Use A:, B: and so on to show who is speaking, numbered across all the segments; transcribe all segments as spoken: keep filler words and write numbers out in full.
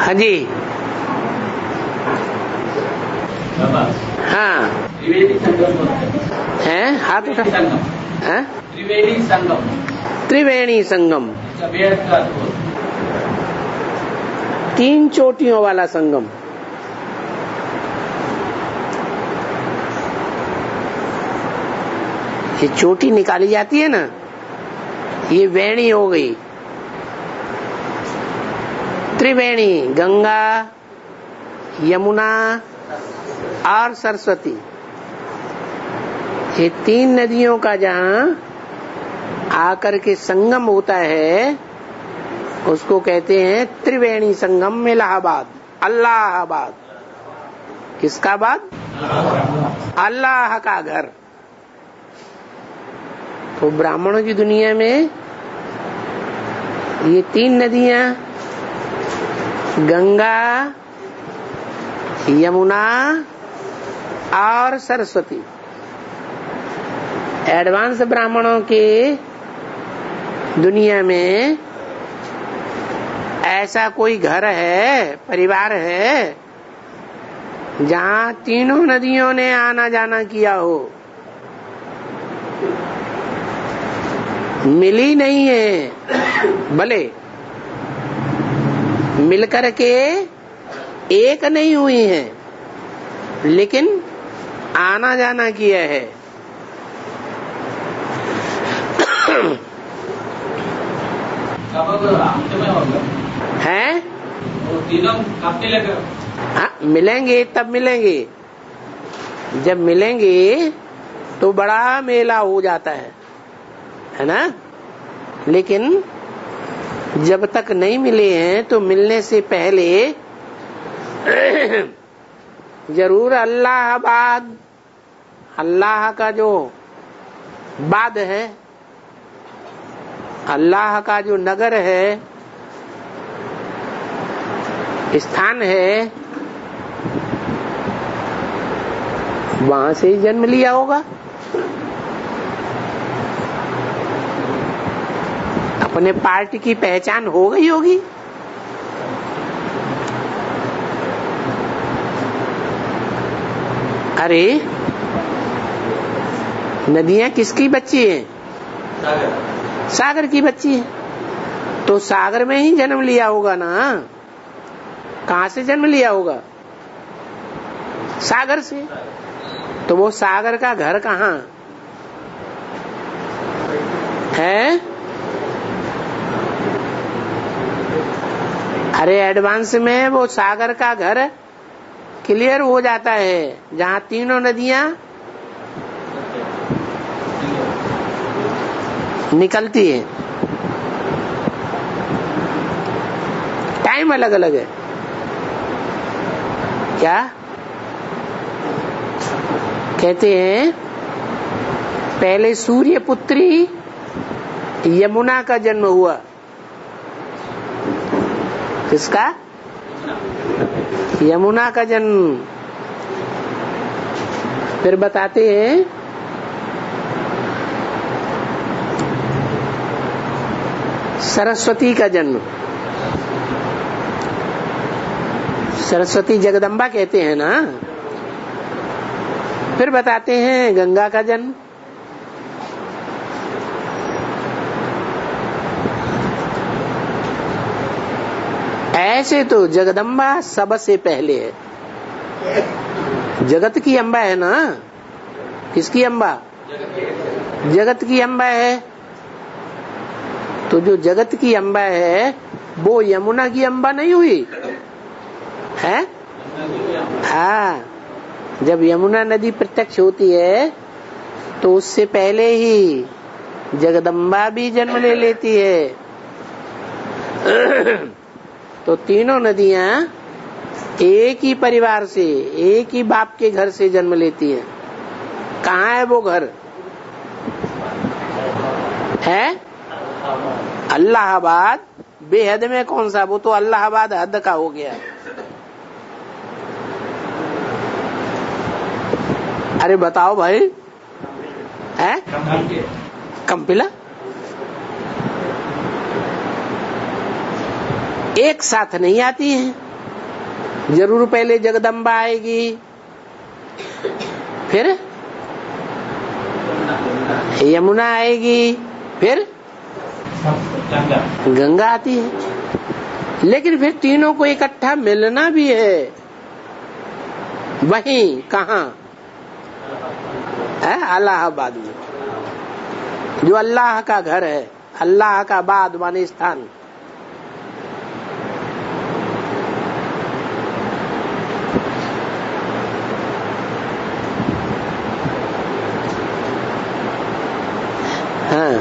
A: हाँ जी, हाँ
B: त्रिवेणी संगम
A: है, हाथ उठा, है
B: त्रिवेणी संगम,
A: त्रिवेणी संगम,
B: बेहद का अद्भुत,
A: तीन चोटियों वाला संगम। ये चोटी निकाली जाती है ना, ये वेणी हो गई। त्रिवेणी, गंगा, यमुना और सरस्वती, ये तीन नदियों का जहां आकर के संगम होता है उसको कहते हैं त्रिवेणी संगम इलाहाबाद, अल्लाहाबाद। किसका बाद? अल्लाह का घर। तो ब्राह्मणों की दुनिया में ये तीन नदियां, गंगा, यमुना और सरस्वती, एडवांस ब्राह्मणों के दुनिया में ऐसा कोई घर है, परिवार है, जहां तीनों नदियों ने आना जाना किया हो। मिली नहीं है, भले मिलकर के एक नहीं हुई है, लेकिन आना जाना किया है। हैं?
B: तीनों कब मिलेंगे?
A: हाँ, मिलेंगे तब मिलेंगे। जब मिलेंगे तो बड़ा मेला हो जाता है, है ना? लेकिन जब तक नहीं मिले हैं तो मिलने से पहले जरूर अल्लाहाबाद, अल्लाह का जो बाद है, अल्लाह का जो नगर है, स्थान है, वहां से ही जन्म लिया होगा। अपने पार्टी की पहचान हो गई होगी। अरे नदियां किसकी बच्ची हैं?
B: सागर,
A: सागर की बच्ची है। तो सागर में ही जन्म लिया होगा ना। कहां से जन्म लिया होगा? सागर से। तो वो सागर का घर कहाँ है? अरे एडवांस में वो सागर का घर क्लियर हो जाता है जहां तीनों नदियां निकलती है। टाइम अलग अलग है। क्या कहते हैं? पहले सूर्य पुत्री यमुना का जन्म हुआ। किसका? यमुना का जन्म। फिर बताते हैं सरस्वती का जन्म। सरस्वती जगदम्बा कहते हैं ना। फिर बताते हैं गंगा का जन्म। ऐसे तो जगदम्बा सबसे पहले है। जगत की अम्बा है ना। किसकी अम्बा? जगत की अम्बा है। तो जो जगत की अम्बा है वो यमुना की अम्बा नहीं हुई है? हाँ, जब यमुना नदी प्रत्यक्ष होती है तो उससे पहले ही जगदम्बा भी जन्म ले लेती है। तो तीनों नदियां एक ही परिवार से, एक ही बाप के घर से जन्म लेती हैं। कहाँ है वो घर? है अल्लाहाबाद। बेहद में कौन सा? वो तो अल्लाहाबाद हद का हो गया। अरे बताओ भाई, है कंपिला एक साथ नहीं आती है। जरूर पहले जगदम्बा आएगी, फिर यमुना आएगी, फिर गंगा गंगा आती है। लेकिन फिर तीनों को इकट्ठा मिलना भी है। वहीं कहाँ है? इलाहाबाद में, जो अल्लाह का घर है। अल्लाह का बाद माने स्थान। हाँ,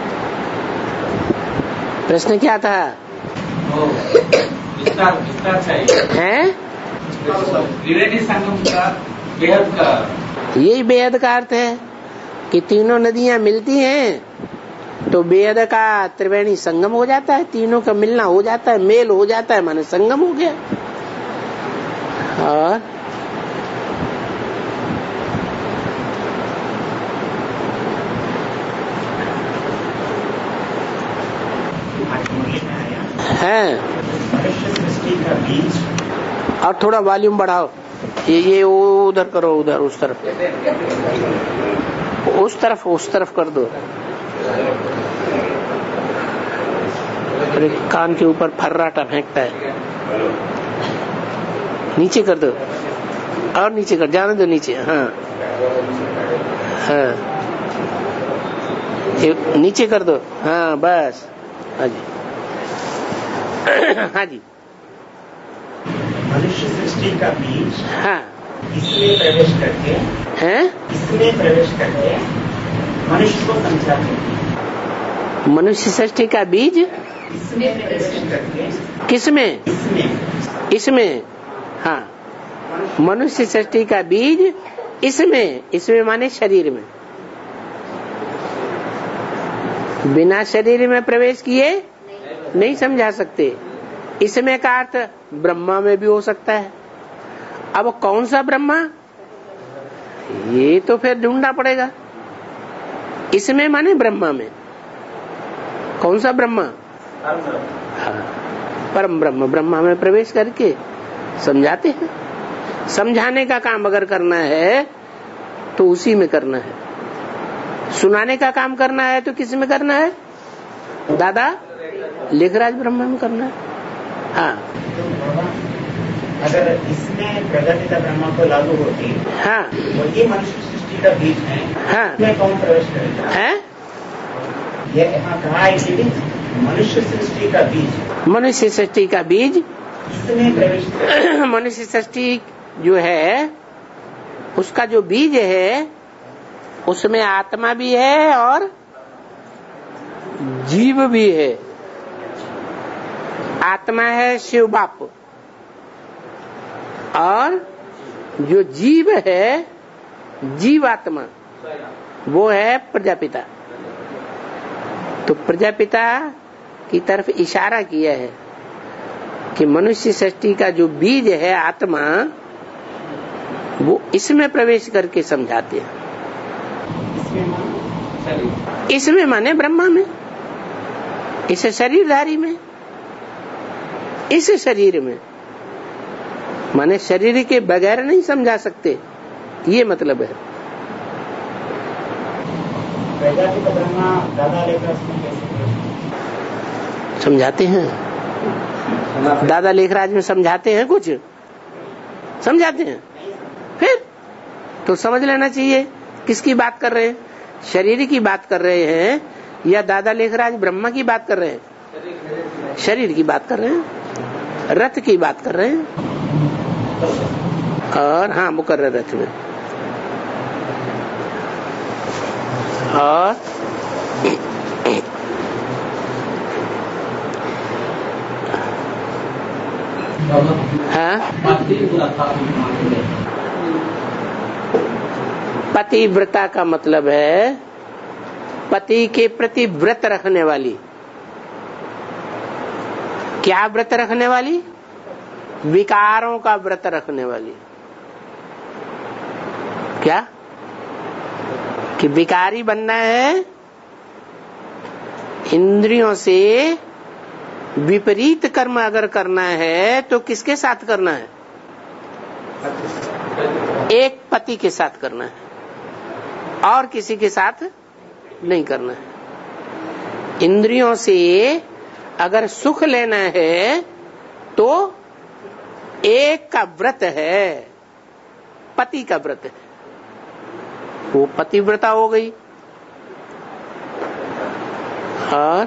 A: प्रश्न क्या था?
B: विस्तार विस्तार चाहिए
A: हैं?
B: त्रिवेणी संगम का बेहद का
A: यही बेहद का अर्थ है कि तीनों नदियां मिलती हैं तो बेहद का त्रिवेणी संगम हो जाता है। तीनों का मिलना हो जाता है, मेल हो जाता है, माने संगम हो गया। और है
C: मनुष्य सृष्टि का बीज।
A: और थोड़ा वॉल्यूम बढ़ाओ। ये ये उधर करो, उधर उस तरफ, उस तरफ उस तरफ कर दो। कान के ऊपर फर्राटा फेंकता है। नीचे कर दो, और नीचे कर, जाने दो नीचे। हाँ हाँ, ये नीचे कर दो। हाँ बस। हाँ जी हाँ जी।
C: मनुष्य सृष्टि का बीज
A: हाँ,
C: इसमें प्रवेश करके
A: हैं?
C: इसमें प्रवेश करके मनुष्य को समझाते हैं।
A: मनुष्य सृष्टि का बीज
C: इसमें प्रवेश करके
A: किसमें?
C: इसमें
A: इसमें। हाँ, मनुष्य सृष्टि का बीज इसमें। इसमें माने शरीर में। बिना शरीर में प्रवेश किए नहीं समझा सकते। इसमें का अर्थ ब्रह्मा में भी हो सकता है। अब कौन सा ब्रह्मा, ये तो फिर ढूंढना पड़ेगा। इसमें माने ब्रह्मा में। कौन सा ब्रह्मा? हाँ, परम ब्रह्म। ब्रह्मा में प्रवेश करके समझाते हैं। समझाने का काम अगर करना है तो उसी में करना है। सुनाने का काम करना है तो किस में करना है? दादा लेखराज ब्रह्मा में करना है। हाँ,
C: अगर इसमें प्रगतिता ब्रह्मा को लागू होती
A: हाँ,
C: वो ये मनुष्य सृष्टि का बीज है।
A: हाँ,
C: इसमें कौन प्रवेश करेगा?
A: है?
C: ये यहाँ कहा है कि मनुष्य सृष्टि का बीज
A: मनुष्य सृष्टि का बीज
C: इसमें प्रवेश करेगा।
A: मनुष्य सृष्टि जो है उसका जो बीज है उसमें आत्मा भी है और जीव भी है। आत्मा है शिव बाप, और जो जीव है, जीवात्मा, वो है प्रजापिता। तो प्रजापिता की तरफ इशारा किया है कि मनुष्य सृष्टि का जो बीज है आत्मा, वो इसमें प्रवेश करके समझाते हैं। इसमें माने ब्रह्मा में, इस शरीरधारी में, इस शरीर में, माने शरीर के बगैर नहीं समझा सकते, ये मतलब है।
C: प्रजापिता ब्रह्मा दादा लेखराज
A: समझाते हैं। दादा लेखराज में समझाते हैं, कुछ समझाते हैं। फिर तो समझ लेना चाहिए किसकी बात कर रहे हैं। शरीर की बात कर रहे हैं या दादा लेखराज ब्रह्मा की बात कर रहे हैं? शरीर की बात कर रहे हैं, रथ की बात कर रहे हैं। और हाँ, मुकर्रर रथ में। और हाँ, पतिव्रता का मतलब है पति के प्रति व्रत रखने वाली। क्या व्रत रखने वाली? विकारों का व्रत रखने वाली। क्या कि विकारी बनना है, इंद्रियों से विपरीत कर्म अगर करना है तो किसके साथ करना है? एक पति के साथ करना है और किसी के साथ नहीं करना है। इंद्रियों से अगर सुख लेना है तो एक का व्रत है, पति का व्रत है, वो पतिव्रता हो गई। और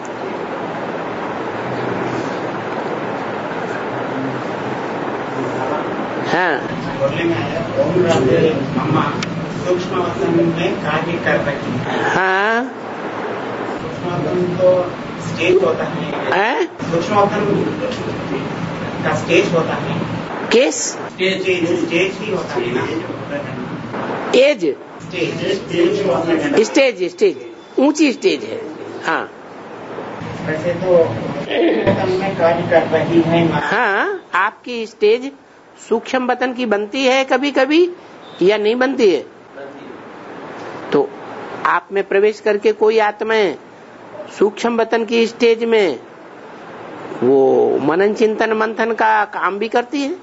A: हाँ,
C: बोलने में आया ओम राधे मम्मा सूक्ष्म वतन में कार्य कर रही है।
A: हाँ,
C: सूक्ष्म वतन तो स्टेज होता है, सूक्ष्म वतन का स्टेज होता है,
A: केस
C: स्टेज स्टेज ही होता है ना,
A: एज
C: स्टेज
A: स्टेज स्टेज ऊंची स्टेज है। हाँ
C: वैसे तो वतन में कार्य कर रही है।
A: हाँ, आपकी स्टेज सूक्ष्म वतन की बनती है कभी कभी या नहीं बनती है। तो आप में प्रवेश करके कोई आत्माएं सूक्ष्म वतन की स्टेज में वो मनन चिंतन मंथन का काम भी करती है।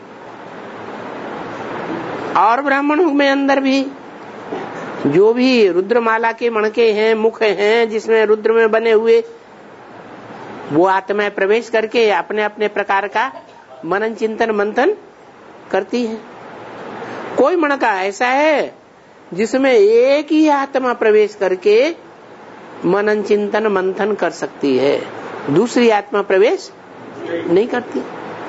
A: और ब्राह्मणों में अंदर भी जो भी रुद्रमाला के मणके हैं, मुख हैं जिसमें रुद्र में बने हुए, वो आत्माएं प्रवेश करके अपने अपने प्रकार का मनन चिंतन मंथन करती है। कोई मणका ऐसा है जिसमें एक ही आत्मा प्रवेश करके मनन चिंतन मंथन कर सकती है, दूसरी आत्मा प्रवेश नहीं करती।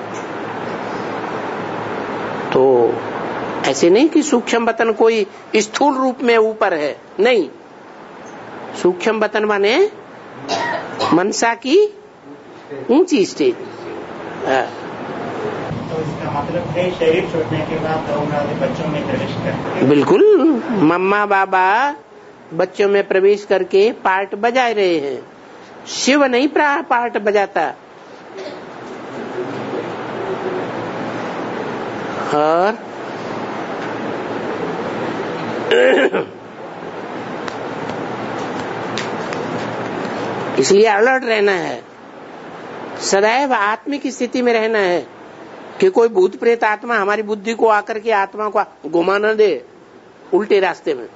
A: तो ऐसे नहीं कि सूक्ष्म वतन कोई स्थूल रूप में ऊपर है, नहीं। सूक्ष्म वतन माने मनसा की ऊंची स्टेज।
C: तो इसका मतलब है शरीर छोड़ने के बाद ओम राधे बच्चों में प्रवेश करते हैं।
A: बिल्कुल, मम्मा बाबा बच्चों में प्रवेश करके पार्ट बजा रहे हैं। शिव नहीं पार्ट बजाता। और इसलिए अलर्ट रहना है, सदैव आत्मिक स्थिति में रहना है कि कोई भूत प्रेत आत्मा हमारी बुद्धि को आकर के आत्मा को घुमा न दे उल्टे रास्ते में।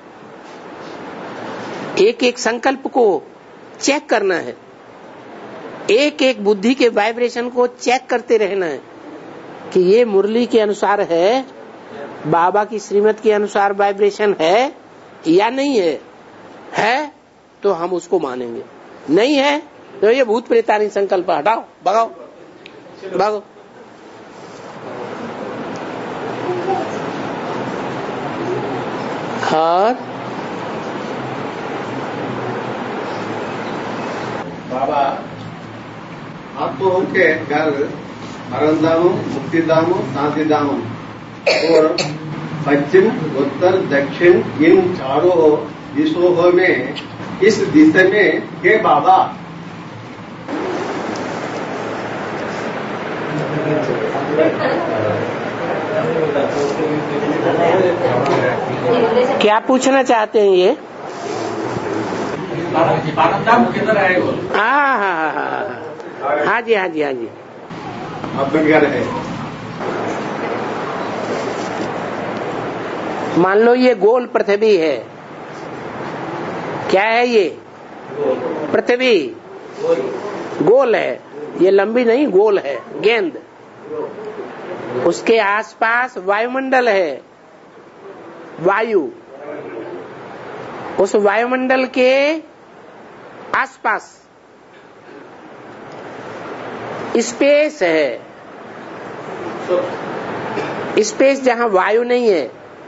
A: एक एक संकल्प को चेक करना है, एक एक बुद्धि के वाइब्रेशन को चेक करते रहना है कि ये मुरली के अनुसार है, बाबा की श्रीमत के अनुसार वाइब्रेशन है या नहीं है। है तो हम उसको मानेंगे, नहीं है तो ये भूत प्रेतानी संकल्प हटाओ, भगाओ भागो। और
D: बाबा आप तो उनके घर परमधाम, मुक्तिधाम, शांतिधाम और पश्चिम, उत्तर, दक्षिण इन चारों दिशों में इस दिशा में हे बाबा
A: क्या पूछना चाहते हैं ये?
B: परमधाम किधर है वो?
A: हाँ हाँ हाँ हाँ हाँ जी हाँ जी हाँ जी।
D: आपका घर है।
A: मान लो ये गोल पृथ्वी है। क्या है ये? पृथ्वी गोल है, ये लंबी नहीं, गोल है, गेंद। उसके आसपास वायुमंडल है, वायु। उस वायुमंडल के आसपास स्पेस है, स्पेस जहां वायु नहीं है,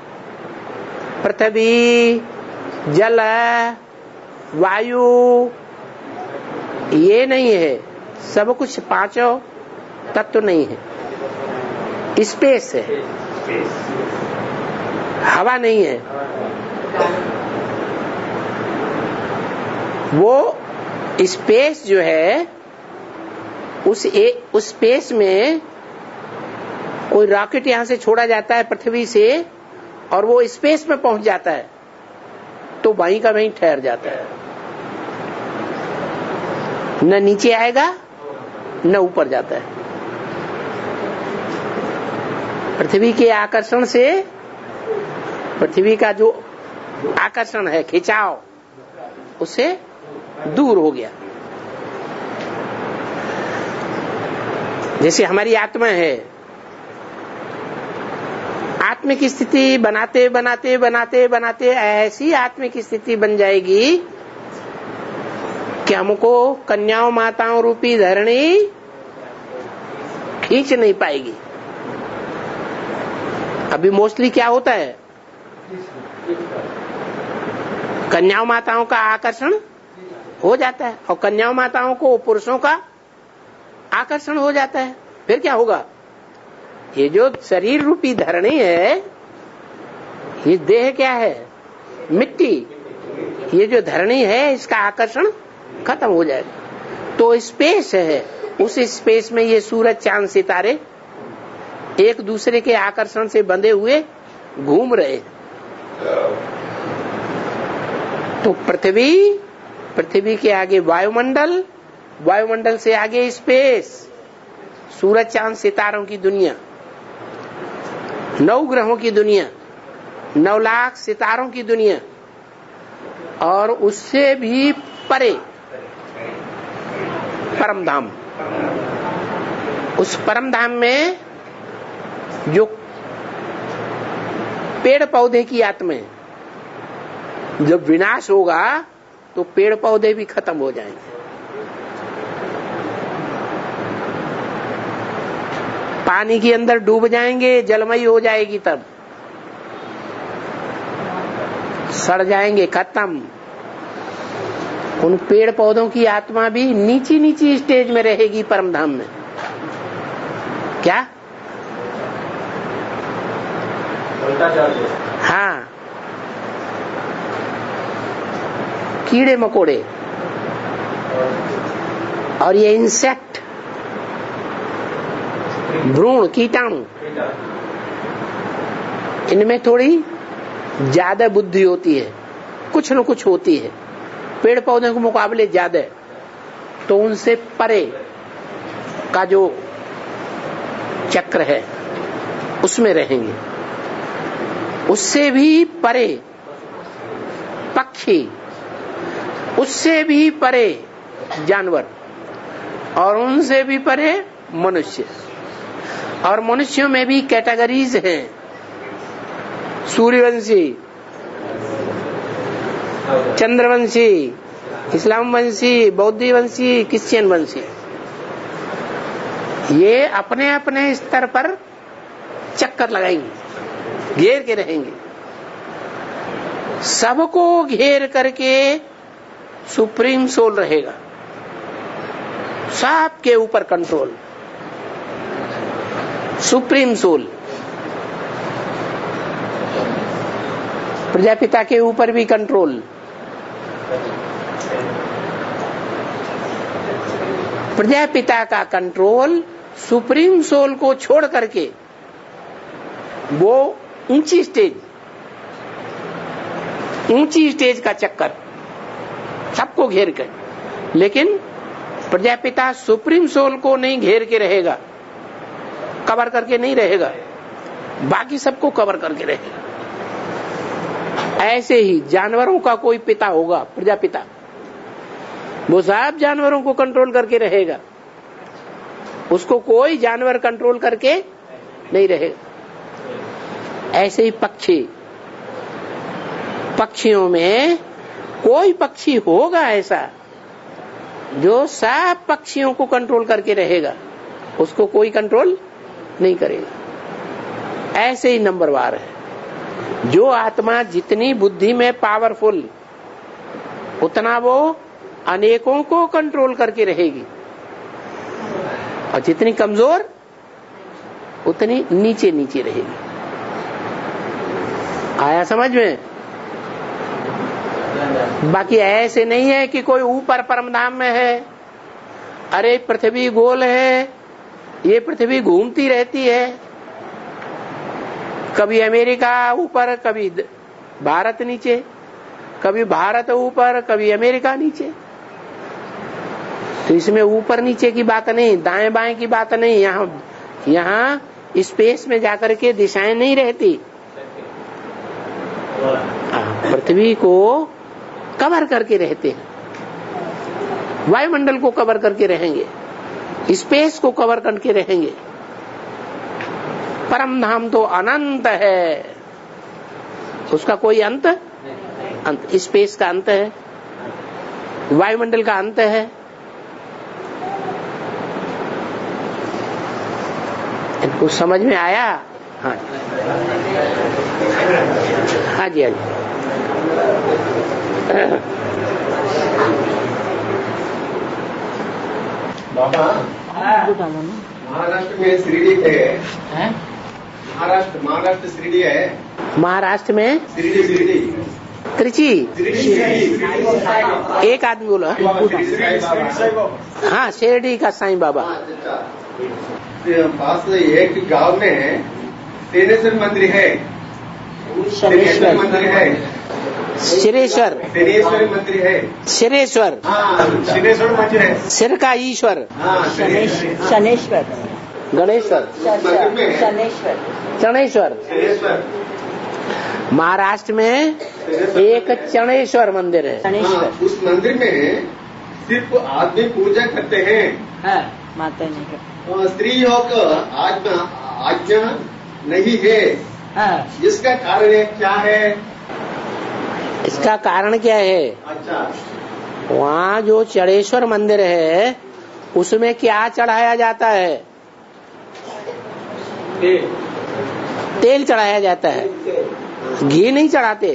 A: पृथ्वी, जल, वायु ये नहीं है, सब कुछ पांचों तत्व नहीं है, स्पेस है, हवा नहीं है। वो स्पेस जो है उस ए, उस स्पेस में कोई रॉकेट यहां से छोड़ा जाता है पृथ्वी से और वो स्पेस में पहुंच जाता है तो वहीं का वहीं ठहर जाता है, न नीचे आएगा न ऊपर जाता है। पृथ्वी के आकर्षण से, पृथ्वी का जो आकर्षण है, खिंचाव, उससे दूर हो गया। जैसे हमारी आत्मा है, आत्मिक स्थिति बनाते बनाते बनाते बनाते ऐसी आत्मिक स्थिति बन जाएगी कि हमको कन्याओं माताओं रूपी धरणी खींच नहीं पाएगी। अभी मोस्टली क्या होता है, कन्याओं माताओं का आकर्षण हो जाता है और कन्याओं माताओं को पुरुषों का आकर्षण हो जाता है। फिर क्या होगा, ये जो शरीर रूपी धरणी है, ये देह क्या है, मिट्टी, ये जो धरणी है इसका आकर्षण खत्म हो जाएगा। तो स्पेस है, उस स्पेस में ये सूरज चांद सितारे एक दूसरे के आकर्षण से बंधे हुए घूम रहे। तो पृथ्वी, पृथ्वी के आगे वायुमंडल, वायुमंडल से आगे स्पेस, सूरज चांद सितारों की दुनिया, नौ ग्रहों की दुनिया, नौ लाख सितारों की दुनिया, और उससे भी परे परम धाम। उस परम धाम में जो पेड़ पौधे की आत्मा है, जब विनाश होगा तो पेड़ पौधे भी खत्म हो जाएंगे। पानी के अंदर डूब जाएंगे, जलमयी हो जाएगी, तब सड़ जाएंगे, खत्म। उन पेड़ पौधों की आत्मा भी नीची नीची स्टेज में रहेगी परम धाम में। क्या? हाँ, कीड़े मकोड़े और ये इंसेक्ट, भ्रूण, कीटाणु, इनमें थोड़ी ज्यादा बुद्धि होती है, कुछ न कुछ होती है, पेड़ पौधों के मुकाबले ज्यादा। तो उनसे परे का जो चक्र है उसमें रहेंगे। उससे भी परे पक्षी, उससे भी परे जानवर, और उनसे भी परे मनुष्य। और मनुष्यों में भी कैटेगरीज हैं, सूर्यवंशी, चंद्रवंशी, इस्लाम वंशी, बौद्ध वंशी, क्रिश्चियन वंशी। ये अपने अपने स्तर पर चक्कर लगाएंगे, घेर के रहेंगे। सबको घेर करके सुप्रीम सोल रहेगा, सबके ऊपर कंट्रोल, सुप्रीम सोल। प्रजापिता के ऊपर भी कंट्रोल, प्रजापिता का कंट्रोल सुप्रीम सोल को छोड़ करके वो ऊंची स्टेज, ऊंची स्टेज का चक्कर सबको घेर कर। लेकिन प्रजापिता सुप्रीम सोल को नहीं घेर के रहेगा, कवर करके नहीं रहेगा, बाकी सबको कवर करके रहेगा। ऐसे ही जानवरों का कोई पिता होगा, प्रजापिता, वो सब जानवरों को कंट्रोल करके रहेगा, उसको कोई जानवर कंट्रोल करके नहीं रहेगा। ऐसे ही पक्षी, पक्षियों में कोई पक्षी होगा ऐसा जो सब पक्षियों को कंट्रोल करके रहेगा, उसको कोई कंट्रोल नहीं करेगा। ऐसे ही नंबरवार है। जो आत्मा जितनी बुद्धि में पावरफुल, उतना वो अनेकों को कंट्रोल करके रहेगी, और जितनी कमजोर उतनी नीचे नीचे रहेगी। आया समझ में? बाकी ऐसे नहीं है कि कोई ऊपर परमधाम में है, अरे पृथ्वी गोल है, ये पृथ्वी घूमती रहती है, कभी अमेरिका ऊपर, कभी भारत नीचे, कभी भारत ऊपर, कभी अमेरिका नीचे। तो इसमें ऊपर नीचे की बात नहीं, दाएं बाएं की बात नहीं, यहाँ यहाँ स्पेस में जाकर के दिशाएं नहीं रहती, पृथ्वी को कवर करके रहते हैं, वायुमंडल को कवर करके रहेंगे, स्पेस को कवर करके रहेंगे। परम धाम तो अनंत है, उसका कोई अंत अंत स्पेस का अंत है, वायुमंडल का अंत है। इनको समझ में आया? हाँ हाँ जी, हाँ जी।
D: बाबा, महाराष्ट्र में शिरडी है, महाराष्ट्र महाराष्ट्र शिरडी है, महाराष्ट्र में शिरडी शिरडी
A: त्रिची एक आदमी बोला, हाँ शिरडी का साईं बाबा।
D: पास एक गांव में शनेश्वर मंदिर है, शनेश्वर मंदिर है,
A: शिरेश्वर
D: शनेश्वर मंदिर है,
A: शिरेश्वर
D: शनेश्वर मंदिर है,
A: सिर का ईश्वर
E: शनेश्वर
A: गणेश्वर
E: शनेश्वर
A: चणेश्वर। महाराष्ट्र में एक चणेश्वर मंदिर है।
D: हाँ, उस मंदिर में सिर्फ आदमी पूजा करते हैं,
E: माता नहीं करते,
D: स्त्रियों का आज्ञा आज्ञा नहीं है। इसका कारण क्या है?
A: इसका कारण क्या है?
D: अच्छा,
A: वहाँ जो चणेश्वर मंदिर है उसमें क्या चढ़ाया जाता है? तेल चढ़ाया जाता है, घी नहीं चढ़ाते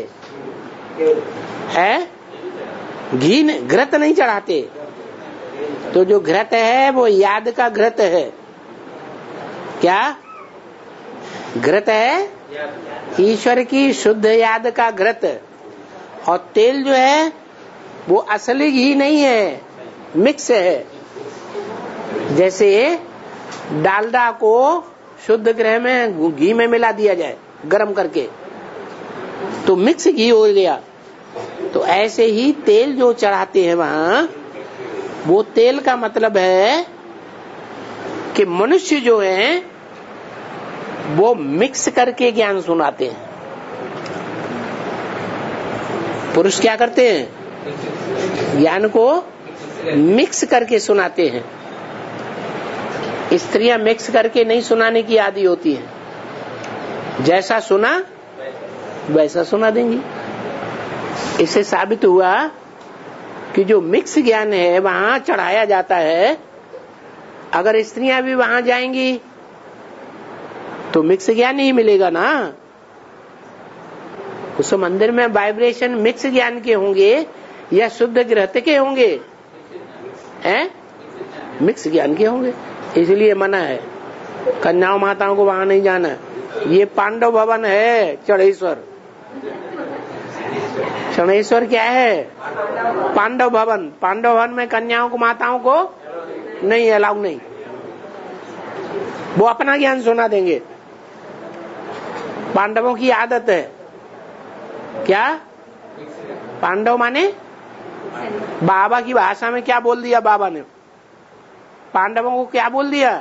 A: है, घी घृत नहीं चढ़ाते। तो जो घृत है वो याद का घृत है। क्या घृत है? ईश्वर की शुद्ध याद का घृत। और तेल जो है वो असली घी नहीं है, मिक्स है। जैसे डालडा को शुद्ध ग्रह में घी में मिला दिया जाए गरम करके तो मिक्स घी हो गया। तो ऐसे ही तेल जो चढ़ाते हैं वहां, वो तेल का मतलब है कि मनुष्य जो है वो मिक्स करके ज्ञान सुनाते हैं। पुरुष क्या करते हैं? ज्ञान को मिक्स करके सुनाते हैं। स्त्रियां मिक्स करके नहीं सुनाने की आदी होती है, जैसा सुना वैसा सुना देंगी। इससे साबित हुआ कि जो मिक्स ज्ञान है वहां चढ़ाया जाता है। अगर स्त्रियां भी वहां जाएंगी तो मिक्स ज्ञान ही मिलेगा ना। उस मंदिर में वाइब्रेशन मिक्स ज्ञान के होंगे या शुद्ध ग्रहत के होंगे? हैं? मिक्स ज्ञान के होंगे, इसलिए मना है। कन्याओं माताओं को वहां नहीं जाना। ये पांडव भवन है चढ़ेश्वर। चढ़ेश्वर क्या है? पांडव भवन। पांडव भवन में कन्याओं को माताओं को नहीं, अलाउ नहीं। वो अपना ज्ञान सुना देंगे। पांडवों की आदत है क्या? पांडव माने बाबा की भाषा में क्या बोल दिया बाबा ने? पांडवों को क्या बोल दिया?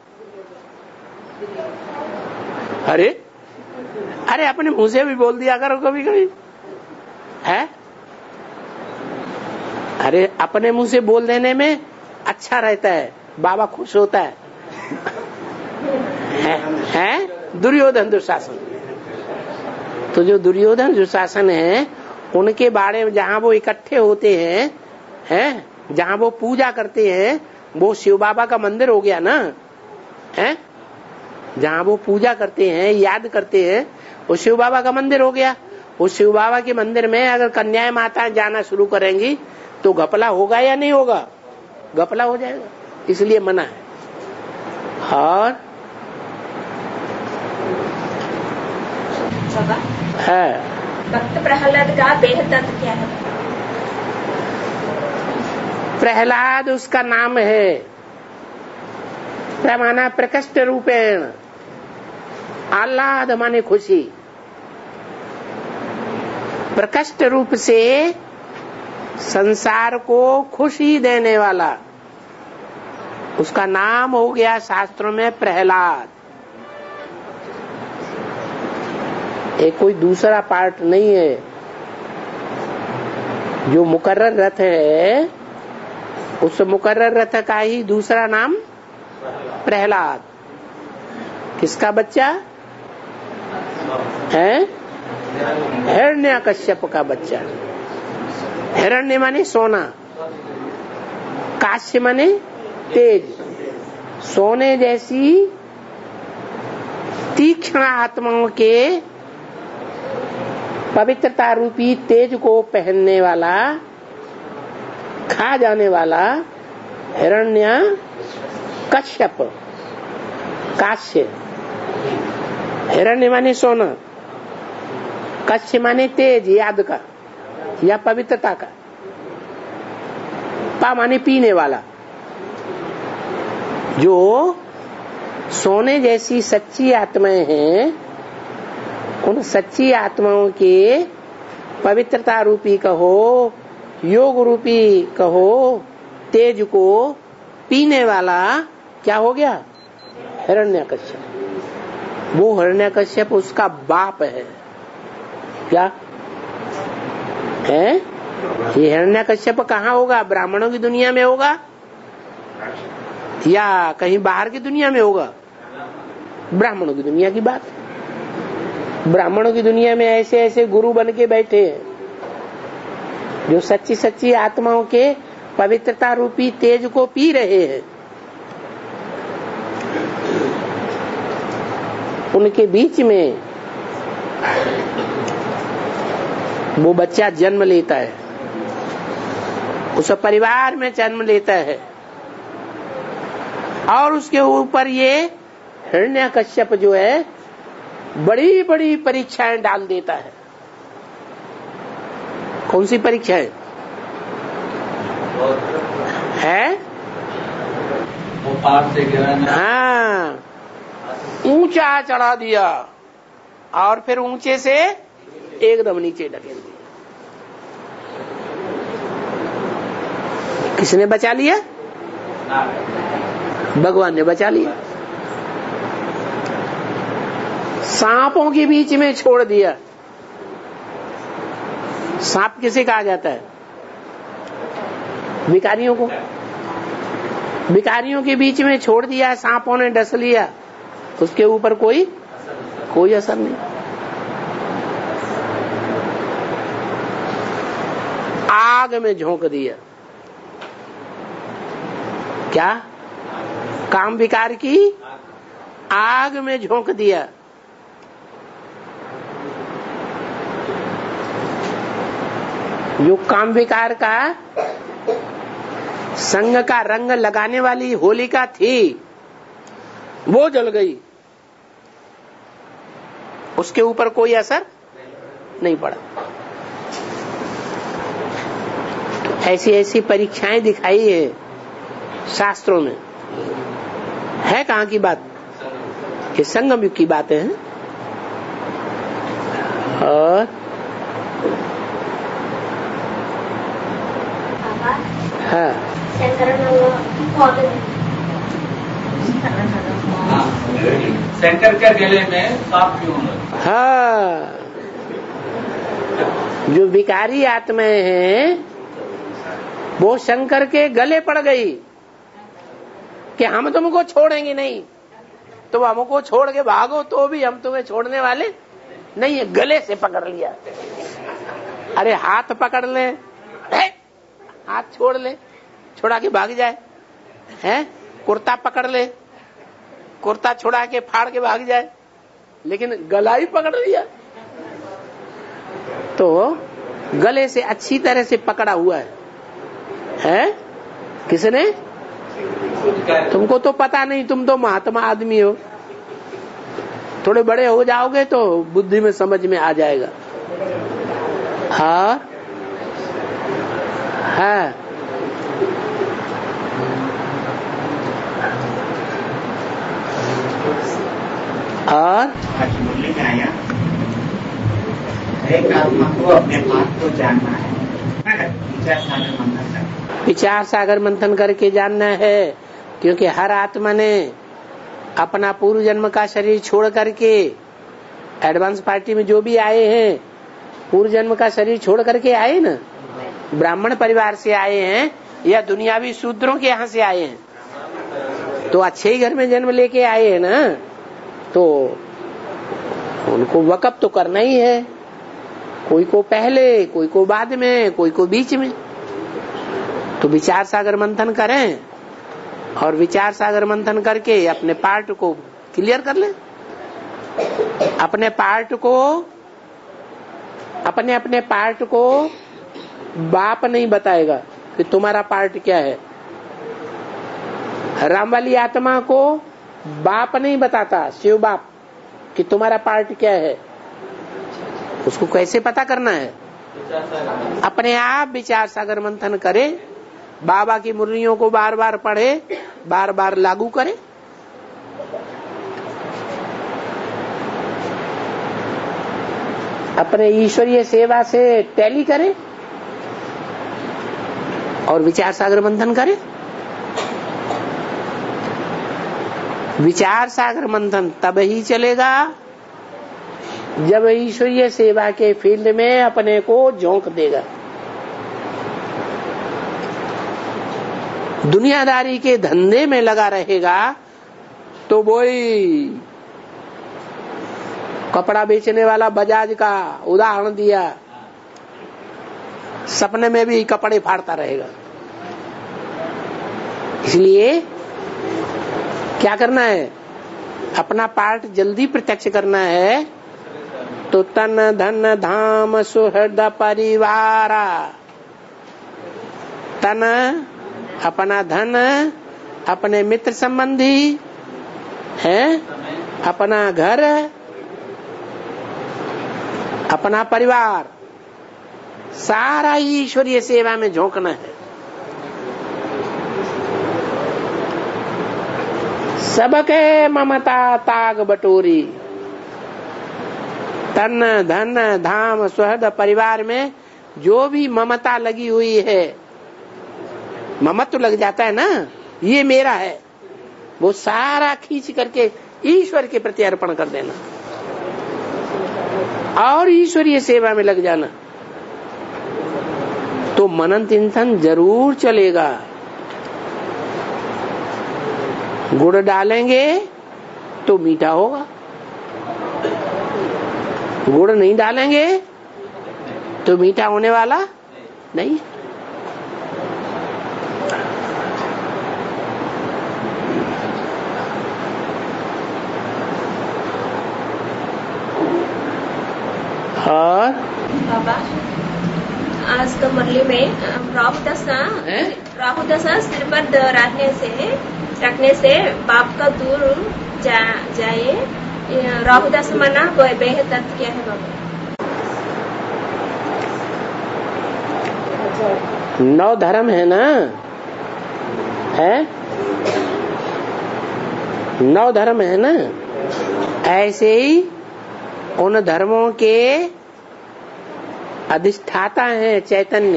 A: अरे अरे अपने मुंह से भी बोल दिया करो कभी कभी, है? अरे अपने मुंह से बोल देने में अच्छा रहता है, बाबा खुश होता है। है, है? दुर्योधन दुशासन। तो जो दुर्योधन दुशासन है उनके बारे में जहां वो इकट्ठे होते हैं, हैं? जहां वो पूजा करते हैं, वो शिव बाबा का मंदिर हो गया ना, है? जहां वो पूजा करते हैं, याद करते हैं, वो शिव बाबा का मंदिर हो गया। उस शिव बाबा के मंदिर में अगर कन्याएं माताएं जाना शुरू करेंगी तो घपला होगा या नहीं होगा? घपला हो जाएगा, इसलिए मना है। और है
E: भक्त प्रहलाद का बेहद तत्व क्या है?
A: प्रहलाद उसका नाम है। प्रमाना प्रकष्ट रूपेण, आह्लाद माने खुशी। प्रकष्ट रूप से संसार को खुशी देने वाला, उसका नाम हो गया शास्त्रों में प्रहलाद। ये कोई दूसरा पार्ट नहीं है। जो मुकर्रर रथ है उस मुकर्रर रथ का ही दूसरा नाम प्रहलाद। किसका बच्चा है? हिरण्यकश्यप का बच्चा। हिरण्य माने सोना, काश्य माने तेज। सोने जैसी तीक्ष्ण आत्माओं के पवित्रता रूपी तेज को पहनने वाला, खा जाने वाला हिरण्य कश्यप। काश्य, हिरण्य माने सोना, कश्य माने तेज, याद का या पवित्रता का, पा माने पीने वाला। जो सोने जैसी सच्ची आत्माएं हैं, उन सच्ची आत्माओं के पवित्रता रूपी कहो, योग रूपी कहो, तेज को पीने वाला क्या हो गया? हिरण्यकश्यप। वो हिरण्यकश्यप उसका बाप है। क्या है? ये हिरण्यकश्यप कहाँ होगा? ब्राह्मणों की दुनिया में होगा या कहीं बाहर की दुनिया में होगा? ब्राह्मणों की दुनिया की बात है। ब्राह्मणों की दुनिया में ऐसे ऐसे गुरु बन के बैठे हैं जो सच्ची सच्ची आत्माओं के पवित्रता रूपी तेज को पी रहे हैं। उनके बीच में वो बच्चा जन्म लेता है, उस परिवार में जन्म लेता है और उसके ऊपर ये हिरण्यकश्यप जो है बड़ी बड़ी परीक्षाएं डाल देता है। कौन सी परीक्षाएं है?
B: वो पार से गिरा।
A: हाँ, ऊंचा चढ़ा दिया और फिर ऊंचे से एकदम नीचे ढकेल दिया। किसने बचा लिया? भगवान ने बचा लिया। सांपों के बीच में छोड़ दिया। सांप किसे कहा जाता है? भिखारियों को। भिखारियों के बीच में छोड़ दिया, सांपों ने डस लिया, उसके ऊपर कोई कोई असर नहीं। आग में झोंक दिया। क्या? काम विकार की आग में झोंक दिया। जो काम विकार का संग का रंग लगाने वाली होलिका थी वो जल गई, उसके ऊपर कोई असर नहीं पड़ा। तो ऐसी ऐसी परीक्षाएं दिखाई है शास्त्रों में। है कहाँ की बात? ये संगम युग की बातें हैं। और हाँ,
B: शंकर के गले में सांप क्यों?
A: हाँ, जो विकारी आत्माएं हैं वो शंकर के गले पड़ गई कि हम तुमको छोड़ेंगे नहीं, तुम हमको छोड़ के भागो तो भी हम तुम्हें छोड़ने वाले नहीं है। गले से पकड़ लिया। अरे हाथ पकड़ ले, हाथ छोड़ ले, छोड़ा के भाग जाए, हैं? कुर्ता पकड़ ले, कुर्ता छुड़ा के फाड़ के भाग जाए, लेकिन गला ही पकड़ लिया। तो गले से अच्छी तरह से पकड़ा हुआ है, है? किसने? तुमको तो पता नहीं, तुम तो महात्मा आदमी हो। थोड़े बड़े हो जाओगे तो बुद्धि में समझ में आ जाएगा। हाँ हाँ, और
C: बोलने में आया एक आत्मा को अपने बात को जानना है, विचार सागर मंथन कर
A: विचार सागर मंथन करके जानना है। क्योंकि हर आत्मा ने अपना पूर्व जन्म का शरीर छोड़ करके एडवांस पार्टी में जो भी आए हैं पूर्व जन्म का शरीर छोड़ करके आए ना, ब्राह्मण परिवार से आए हैं या दुनियावी शूद्रों के यहाँ से आए हैं, तो अच्छे ही घर में जन्म लेके आए हैं ना, तो उनको वक़्फ़ तो करना ही है। कोई को पहले, कोई को बाद में, कोई को बीच में। तो विचार सागर मंथन करें और विचार सागर मंथन करके अपने पार्ट को क्लियर कर लें। अपने पार्ट को, अपने अपने पार्ट को बाप नहीं बताएगा कि तुम्हारा पार्ट क्या है। राम वाली आत्मा को बाप नहीं बताता, शिव बाप, कि तुम्हारा पार्ट क्या है। उसको कैसे पता करना है? अपने आप विचार सागर मंथन करे, बाबा की मुरलियों को बार बार पढ़े, बार बार लागू करे। अपने ईश्वरीय सेवा से टैली करे और विचार सागर मंथन करे। विचार सागर मंथन तब ही चलेगा जब ईश्वरीय सेवा के फील्ड में अपने को झोंक देगा। दुनियादारी के धंधे में लगा रहेगा तो वही कपड़ा बेचने वाला बजाज का उदाहरण दिया, सपने में भी कपड़े फाड़ता रहेगा। इसलिए क्या करना है? अपना पार्ट जल्दी प्रत्यक्ष करना है। तो तन धन धाम सुहृद परिवारा, तन अपना धन, अपने मित्र संबंधी है, अपना घर, अपना परिवार, सारा ईश्वरीय सेवा में झोंकना है। सबके ममता ताग बटोरी, तन धन धाम सुहृद परिवार में जो भी ममता लगी हुई है, ममत्व तो लग जाता है ना, ये मेरा है, वो सारा खींच करके ईश्वर के प्रति अर्पण कर देना और ईश्वरीय सेवा में लग जाना। तो मनन चिंतन जरूर चलेगा। गुड़ डालेंगे तो मीठा होगा, गुड़ नहीं डालेंगे तो मीठा होने वाला नहीं। और
E: बाबा आज तो मुरली में राहु दशा राहु दशा सिर पर रखने से रखने से बाप का दूर जा, जाए। राहु दशा माना बेहद तत्व क्या है बाबा?
A: नौ धर्म है ना, है नौ धर्म है ना, ऐसे ही उन धर्मों के अधिष्ठाता है चैतन्य,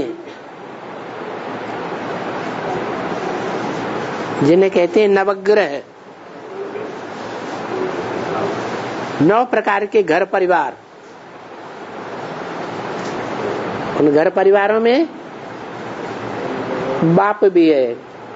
A: जिन्हें कहते हैं नवग्रह। नौ प्रकार के घर परिवार। उन घर परिवारों में बाप भी है,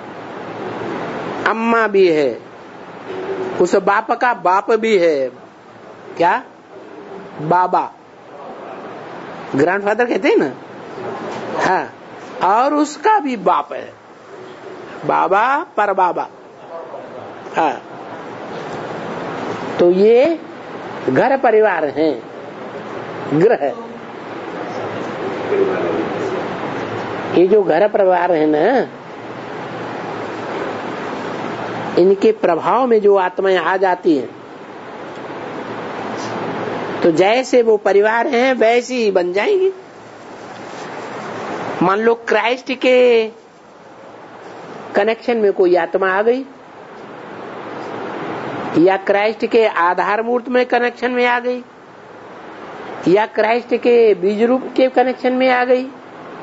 A: अम्मा भी है, उस बाप का बाप भी है, क्या? बाबा, ग्रैंडफादर कहते हैं ना, हाँ, और उसका भी बाप है, बाबा पर बाबा, हाँ। तो ये घर परिवार हैं, ग्रह। ये जो घर परिवार है ना, इनके प्रभाव में जो आत्माएं आ जाती हैं, तो जैसे वो परिवार हैं वैसी ही बन जाएंगी। मान लो क्राइस्ट के कनेक्शन में कोई आत्मा आ गई, या क्राइस्ट के आधार मूर्त में कनेक्शन में आ गई, या क्राइस्ट के बीज रूप के कनेक्शन में आ गई।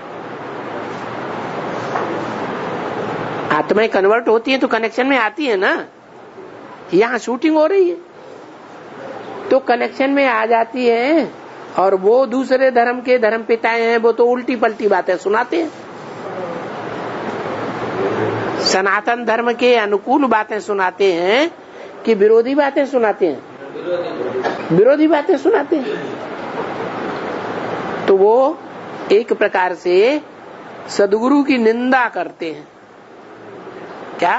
A: आत्माएं कन्वर्ट होती है तो कनेक्शन में आती है ना। यहाँ शूटिंग हो रही है, तो कनेक्शन में आ जाती है। और वो दूसरे धर्म के धर्म पिताएं हैं, वो तो उल्टी पलटी बातें सुनाते हैं, सनातन धर्म के अनुकूल बातें सुनाते हैं कि विरोधी बातें सुनाते हैं, विरोधी बातें सुनाते हैं। तो वो एक प्रकार से सद्गुरु की निंदा करते हैं। क्या?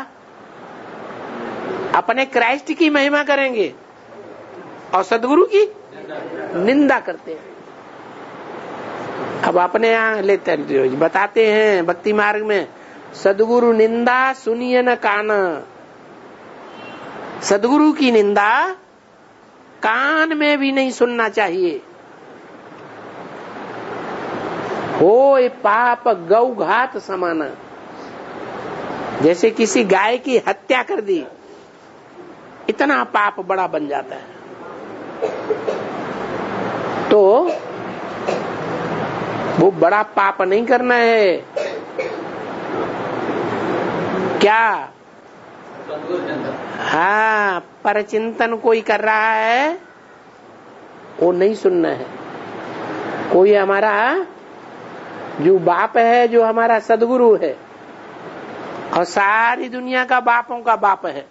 A: अपने क्राइस्ट की महिमा करेंगे और सद्गुरु की निंदा करते हैं। अब अपने यहाँ लेते हैं, बताते हैं भक्ति मार्ग में, सद्गुरु निंदा सुनिए न कान। सद्गुरु की निंदा कान में भी नहीं सुनना चाहिए। होय पाप गौघात समाना, जैसे किसी गाय की हत्या कर दी, इतना पाप बड़ा बन जाता है। तो वो बड़ा पाप नहीं करना है। क्या? हाँ, पर चिंतन कोई कर रहा है वो नहीं सुनना है। कोई हमारा जो बाप है, जो हमारा सद्गुरु है, और सारी दुनिया का बापों का बाप है,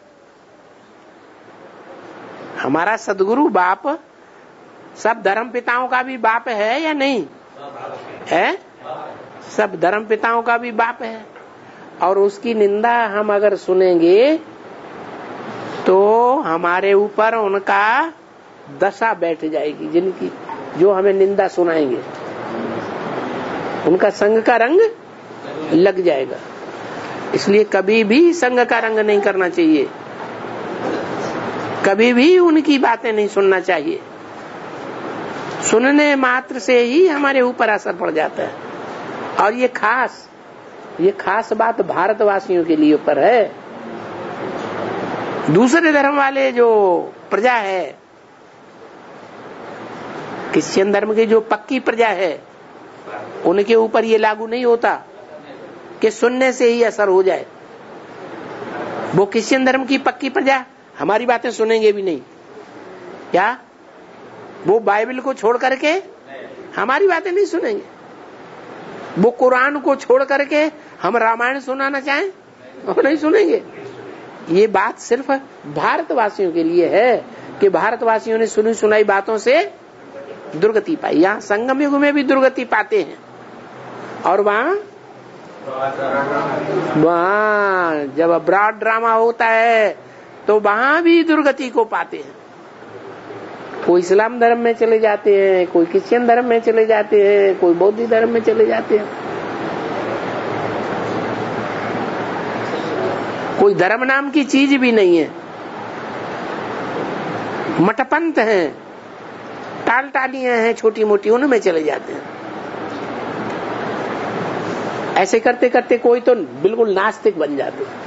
A: हमारा सद्गुरु बाप सब धर्म पिताओं का भी बाप है या नहीं है? सब धर्म पिताओं का भी बाप है। और उसकी निंदा हम अगर सुनेंगे तो हमारे ऊपर उनका दशा बैठ जाएगी। जिनकी जो हमें निंदा सुनाएंगे उनका संग का रंग लग जाएगा। इसलिए कभी भी संग का रंग नहीं करना चाहिए, कभी भी उनकी बातें नहीं सुनना चाहिए। सुनने मात्र से ही हमारे ऊपर असर पड़ जाता है। और ये खास ये खास बात भारतवासियों के लिए ऊपर है। दूसरे धर्म वाले जो प्रजा है, क्रिश्चियन धर्म की जो पक्की प्रजा है, उनके ऊपर ये लागू नहीं होता कि सुनने से ही असर हो जाए। वो क्रिश्चियन धर्म की पक्की प्रजा हमारी बातें सुनेंगे भी नहीं। क्या? वो बाइबल को छोड़ करके हमारी बातें नहीं सुनेंगे। वो कुरान को छोड़ करके हम रामायण सुनाना चाहें वो नहीं सुनेंगे। ये बात सिर्फ भारतवासियों के लिए है कि भारतवासियों ने सुनी सुनाई बातों से दुर्गति पाई। यहाँ संगम युग में भी दुर्गति पाते हैं, और वहाँ वहाँ जब ब्रॉड ड्रामा होता है तो वहाँ भी दुर्गति को पाते हैं। कोई इस्लाम धर्म में चले जाते हैं, कोई क्रिश्चियन धर्म में चले जाते हैं, कोई बौद्ध धर्म में चले जाते हैं। कोई धर्म नाम की चीज भी नहीं है। मठपंथ हैं, टाल टालियां हैं छोटी मोटी, उनमें चले जाते हैं। ऐसे करते करते कोई तो बिल्कुल नास्तिक बन जाते हैं।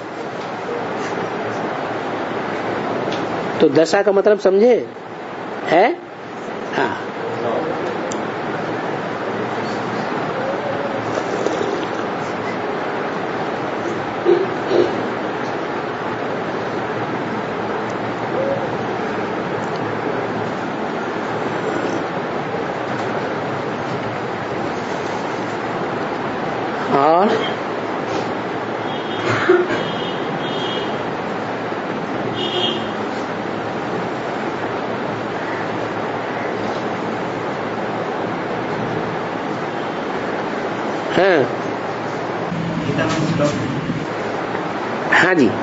A: तो दशा का मतलब समझे है? हाँ, और हाँ हाँ जी,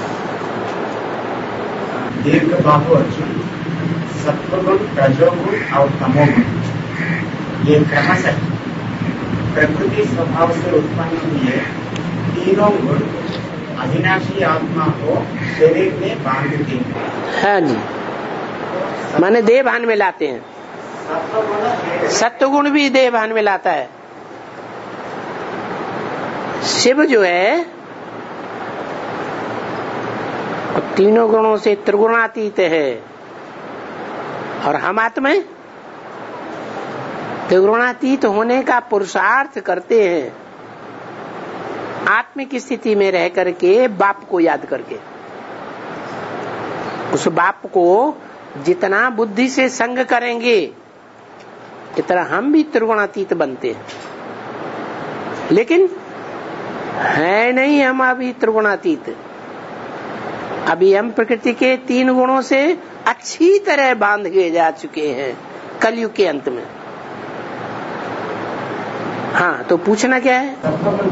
C: दीर्घ बाहु अर्जुन, सत्वगुण, रजोगुण और तमोगुण ये क्रमशः प्रकृति स्वभाव से उत्पन्न हुए तीनों गुण अविनाशी आत्मा को शरीर में बांधते हैं।
A: हाँ जी, माने देह भान में लाते हैं। सत्वगुण भी देह भान में लाता है। शिव जो है तीनों गुणों से त्रिगुणातीत है, और हम आत्मा त्रिगुणातीत होने का पुरुषार्थ करते हैं आत्मिक स्थिति में रह करके, बाप को याद करके। उस बाप को जितना बुद्धि से संग करेंगे इतना हम भी त्रिगुणातीत बनते हैं, लेकिन है नहीं हम अभी त्रिगुणातीत। अभी हम प्रकृति के तीन गुणों से अच्छी तरह बांध के जा चुके हैं कलयुग के अंत में। हाँ, तो पूछना क्या है?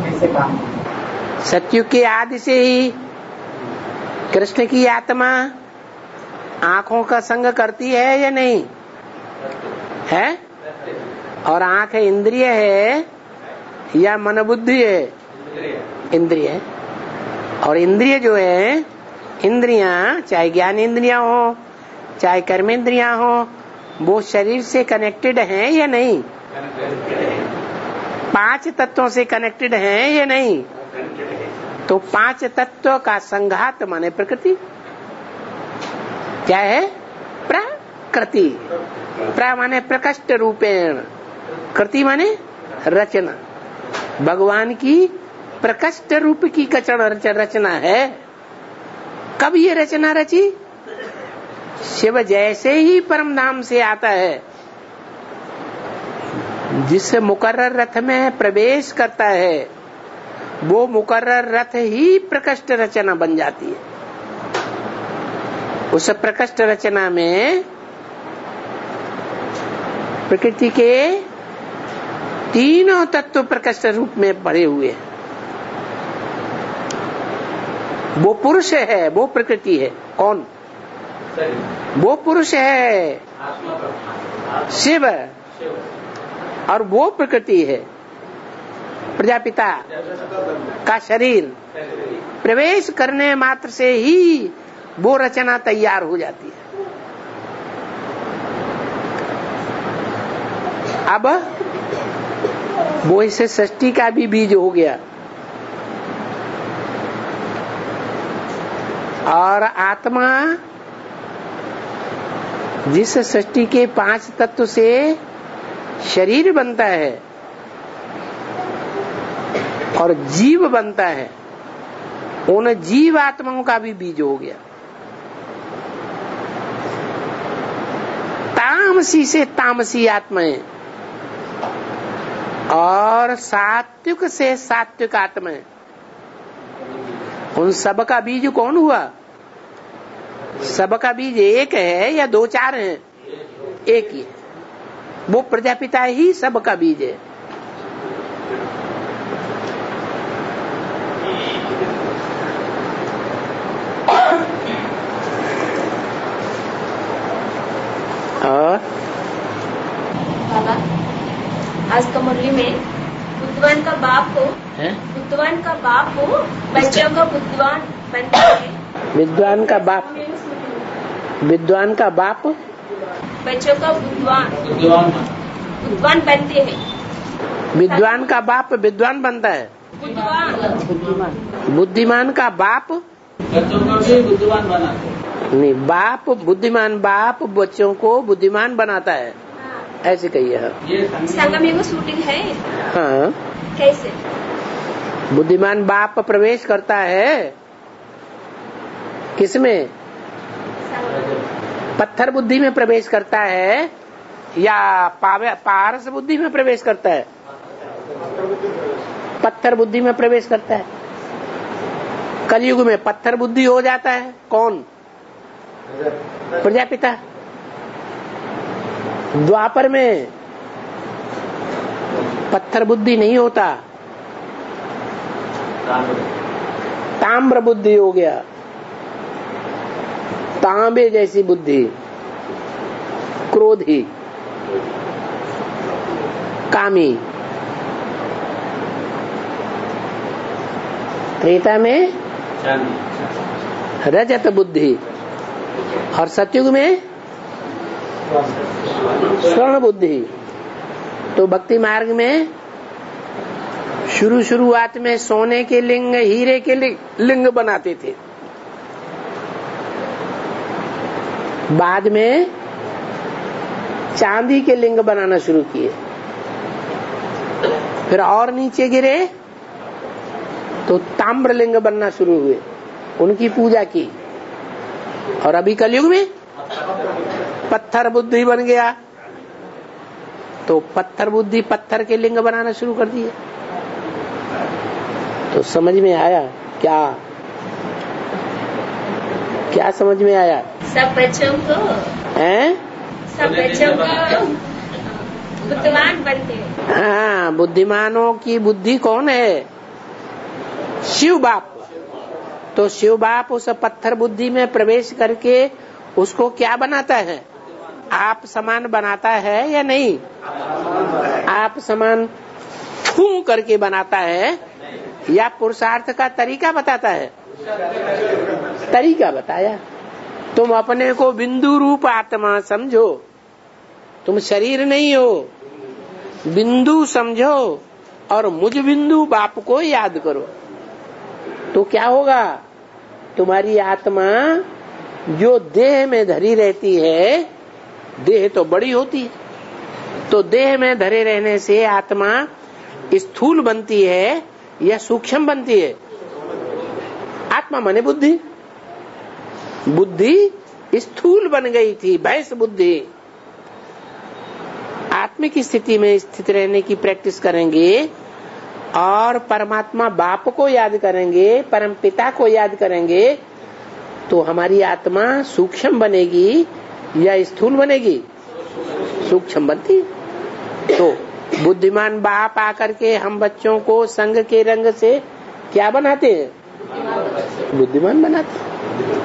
A: सतयुग के आदि से ही कृष्ण की आत्मा आंखों का संग करती है या नहीं है? और आंख इंद्रिय है या मन बुद्धि है? इंद्रिय है। और इंद्रिय जो है, इंद्रियां चाहे ज्ञान इंद्रियां हो चाहे कर्म इंद्रियां हो, वो शरीर से कनेक्टेड हैं या नहीं? पांच तत्वों से कनेक्टेड हैं या नहीं? तो पांच तत्वों का संघात माने प्रकृति। क्या है? प्रकृति। प्र माने प्रकष्ट रूपेण, कृति माने रचना। भगवान की प्रकष्ट रूप की कचन रचना है। कब ये रचना रची? शिव जैसे ही परम धाम से आता है, जिस मुकर्रर रथ में प्रवेश करता है, वो मुकर्रर रथ ही प्रकष्ट रचना बन जाती है। उस प्रकष्ट रचना में प्रकृति के तीनों तत्व प्रकष्ट रूप में भरे हुए हैं। वो पुरुष है, वो प्रकृति है। कौन? वो पुरुष है शिव, और वो प्रकृति है प्रजापिता का शरीर। प्रवेश करने मात्र से ही वो रचना तैयार हो जाती है। अब वो इसे सृष्टि का भी बीज हो गया, और आत्मा जिस सृष्टि के पांच तत्व से शरीर बनता है और जीव बनता है, उन जीव आत्माओं का भी बीज हो गया। तामसी से तामसी आत्माएं और सात्विक से सात्विक आत्माएं, उन सब का बीज कौन हुआ? सबका बीज एक है या दो चार हैं? एक ही है। वो प्रजापिता ही सबका बीज है। और
E: बाबा, आज का मुरली में बुद्धवान का बाप को बुद्धवान का बाप को बच्चों को बुद्धवान बनते हैं।
A: विद्वान का बाप विद्वान का बाप
E: बच्चों का बुद्धवान बुद्धवान बनते हैं।
A: विद्वान का बाप विद्वान बनता है।
E: बुद्धवान
A: बुद्धिमान का बाप
B: बच्चों को भी बुद्धिमान बनाते हैं।
A: नहीं, बाप बुद्धिमान बाप बच्चों को बुद्धिमान बनाता है, ऐसे कहिए। हाँ,
E: संगम में शूटिंग है।
A: हाँ,
E: कैसे?
A: बुद्धिमान बाप प्रवेश करता है किसमें? पत्थर बुद्धि में प्रवेश करता है या पारस बुद्धि में प्रवेश करता है? पत्थर बुद्धि में प्रवेश करता है। कलयुग में पत्थर बुद्धि हो जाता है। कौन? प्रजापिता। द्वापर में पत्थर बुद्धि नहीं होता, ताम्र बुद्धि हो गया, तांबे जैसी बुद्धि, क्रोधी, कामी। त्रेता में रजत बुद्धि, और सतयुग में स्वर्ण बुद्धि। तो भक्ति मार्ग में शुरू शुरुआत में सोने के लिंग, हीरे के लिंग बनाते थे, बाद में चांदी के लिंग बनाना शुरू किए, फिर और नीचे गिरे तो ताम्र लिंग बनना शुरू हुए, उनकी पूजा की। और अभी कलयुग में पत्थर बुद्धि बन गया, तो पत्थर बुद्धि पत्थर के लिंग बनाना शुरू कर दिए। तो समझ में आया क्या? क्या समझ में आया?
E: सब बच्चों को
A: हैं?
E: सब बच्चों को बुद्धिमान बनते हैं।
A: हाँ, बुद्धिमानों की बुद्धि कौन है? शिव बाप। तो शिव बाप उस पत्थर बुद्धि में प्रवेश करके उसको क्या बनाता है? आप समान बनाता है या नहीं? आप समान फू करके बनाता है या पुरुषार्थ का तरीका बताता है? तरीका बताया। तुम अपने को बिंदु रूप आत्मा समझो, तुम शरीर नहीं हो, बिंदु समझो और मुझ बिंदु बाप को याद करो। तो क्या होगा? तुम्हारी आत्मा जो देह में धरी रहती है, देह तो बड़ी होती है, तो देह में धरे रहने से आत्मा स्थूल बनती है या सूक्ष्म बनती है? आत्मा माने बुद्धि। बुद्धि स्थूल बन गई थी, भैंस बुद्धि। आत्मिक स्थिति में स्थित रहने की प्रैक्टिस करेंगे और परमात्मा बाप को याद करेंगे, परम पिता को याद करेंगे, तो हमारी आत्मा सूक्ष्म बनेगी या स्थूल बनेगी? सूक्ष्म बनती। तो बुद्धिमान बाप आकर के हम बच्चों को संग के रंग से क्या बनाते हैं? बुद्धिमान बनाते हैं।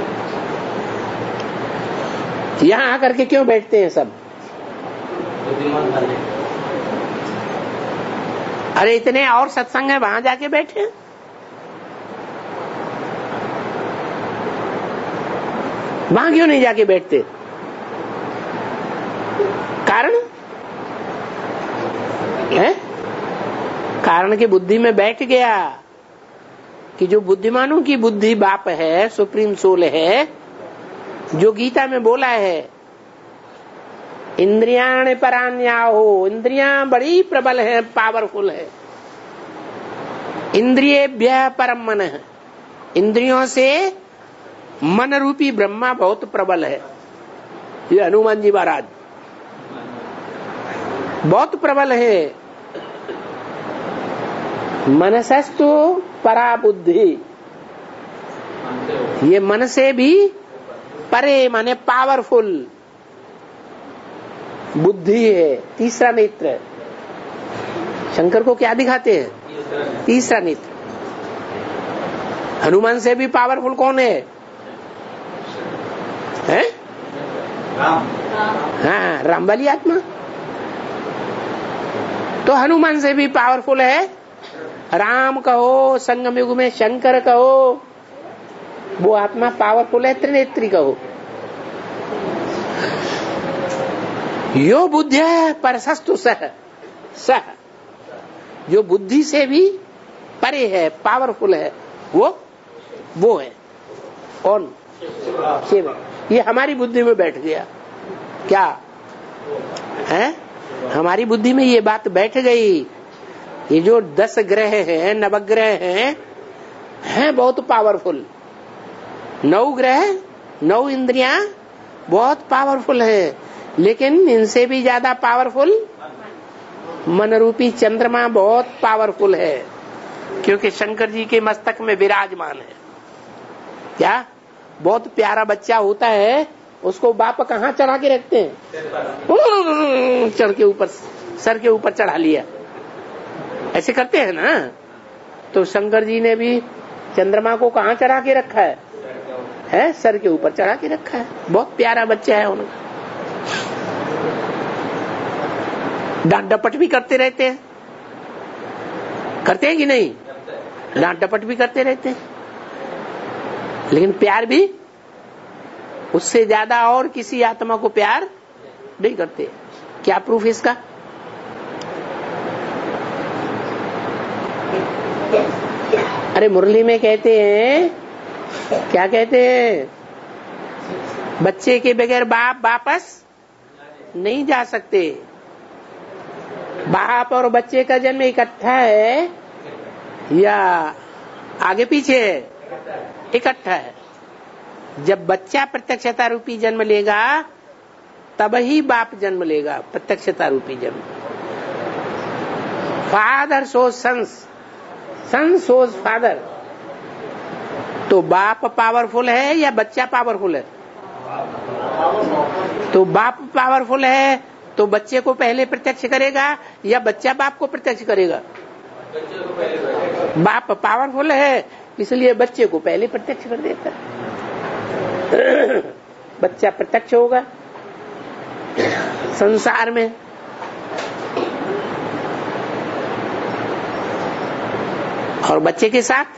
A: यहाँ आकर के क्यों बैठते हैं सब? अरे इतने और सत्संग है, वहां जाके बैठे। वहां क्यों नहीं जाके बैठते? कारण है? कारण की बुद्धि में बैठ गया कि जो बुद्धिमानों की बुद्धि बाप है, सुप्रीम सोल है, जो गीता में बोला है इंद्रियाण परान्या हो, इंद्रियां बड़ी प्रबल है, पावरफुल है। इंद्रियेभ्यः परम मन है, इंद्रियों से मन रूपी ब्रह्मा बहुत प्रबल है। ये हनुमान जी महाराज बहुत प्रबल है। मनसस्तु परा बुद्धि, ये मन से भी परे माने पावरफुल बुद्धि है। तीसरा नेत्र शंकर को क्या दिखाते हैं? तीसरा नेत्र। हनुमान से भी पावरफुल कौन है? हैं? राम। हाँ, राम वाली आत्मा। तो हनुमान से भी पावरफुल है। राम कहो, संगम युग में शंकर कहो, वो आत्मा पावरफुल है। त्रिनेत्री कहो। यो बुद्धिया परसस्तु सह, सह जो बुद्धि से भी परे है, पावरफुल है, वो वो है कौन? शिव। ये हमारी बुद्धि में बैठ गया। क्या है? हमारी बुद्धि में ये बात बैठ गई। ये जो दस ग्रह हैं, नवग्रह हैं, हैं बहुत पावरफुल। नौ ग्रह, नौ इंद्रियां बहुत पावरफुल है, लेकिन इनसे भी ज्यादा पावरफुल मन रूपी चंद्रमा बहुत पावरफुल है, क्योंकि शंकर जी के मस्तक में विराजमान है। क्या? बहुत प्यारा बच्चा होता है, उसको बाप कहाँ चढ़ा के रखते हैं? चढ़ के ऊपर, सर के ऊपर चढ़ा लिया, ऐसे करते हैं ना। तो शंकर जी ने भी चंद्रमा को कहाँ चढ़ा के रखा है? है सर के ऊपर चढ़ा के रखा है। बहुत प्यारा बच्चा है उनका। डांट डपट भी करते रहते हैं, करते हैं कि नहीं? डांट डपट भी करते रहते हैं, लेकिन प्यार भी उससे ज्यादा और किसी आत्मा को प्यार नहीं करते। क्या प्रूफ इसका? अरे मुरली में कहते हैं, क्या कहते हैं? बच्चे के बगैर बाप वापस नहीं जा सकते। बाप और बच्चे का जन्म इकट्ठा है या आगे पीछे है? इकट्ठा है। जब बच्चा प्रत्यक्षता रूपी जन्म लेगा तब ही बाप जन्म लेगा, प्रत्यक्षता रूपी जन्म। Father shows sons, son shows father. तो बाप पावरफुल है या बच्चा पावरफुल है? तो बाप पावरफुल है तो बच्चे को पहले प्रत्यक्ष करेगा या बच्चा बाप को प्रत्यक्ष करेगा? बाप पावरफुल है इसलिए बच्चे को पहले प्रत्यक्ष कर देता है। बच्चा प्रत्यक्ष होगा संसार में। और बच्चे के साथ